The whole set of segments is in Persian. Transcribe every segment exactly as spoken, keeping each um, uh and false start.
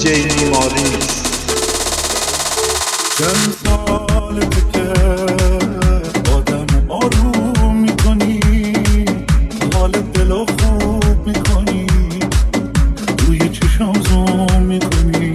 دیجی نیماریکس. چند سالته که آدم آروم میکنی، حال دلو خوب میکنی، روی چشم زوم میکنی.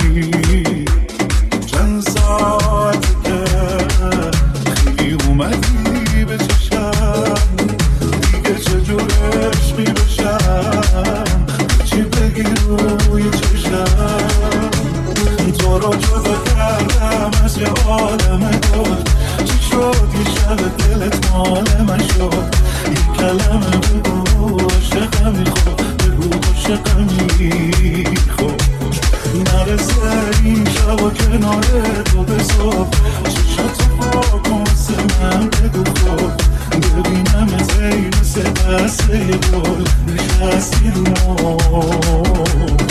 چند ساعته که خیلی اومدی به چشم، دیگه چجور عشقی بشم، چی بگی روی چشم. تو رو جدا کردم از یه عالم گل، چی شد یه شب دلت مال من شد. یه کلمه بگو عاشقمی، خب بگو عاشقمی، خب نرسه این شب و کنار تو به صبح. چشاتو پاکن واسه من بگو خب، ببینم ازهی مثل دسته گل نشستی رو ما.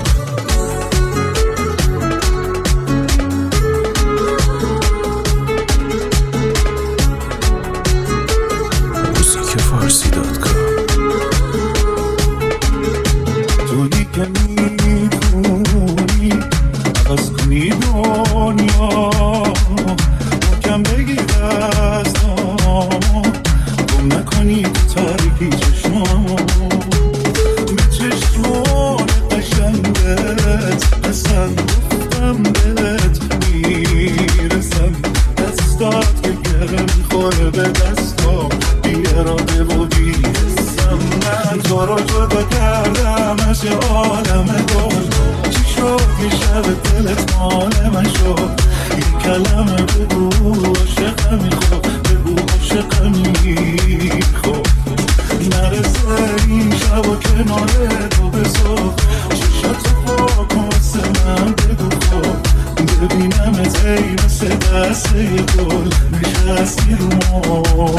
تویی که میتونی عوض کنی دنیا، محکم بگی دستامو، گم نکنی تو تاریکی چشمامو. به چشمان قشنگت قسم گفتم بهت میرسم، دستات که گره میخوره به دستام، بی اراده و بی حسم. من تو رو جدا کردم از یه عالم گل، چی شد یه شب دلت مال من شد. یه کلمه بگو عاشقمی، خب بگو عاشقمی، خب نرسه این شب و کنار تو به صبح. چشاتو پاکن واسه من بگو خب، ببینم ازهی مثل دسته گل نشستی رو ما.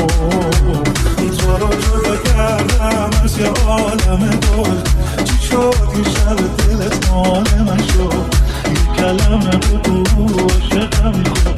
تو رو جدا کردم از یه عالم گل، چی شد یه شب دلت مال من شد. یه کلمه بگو عاشقمی، خب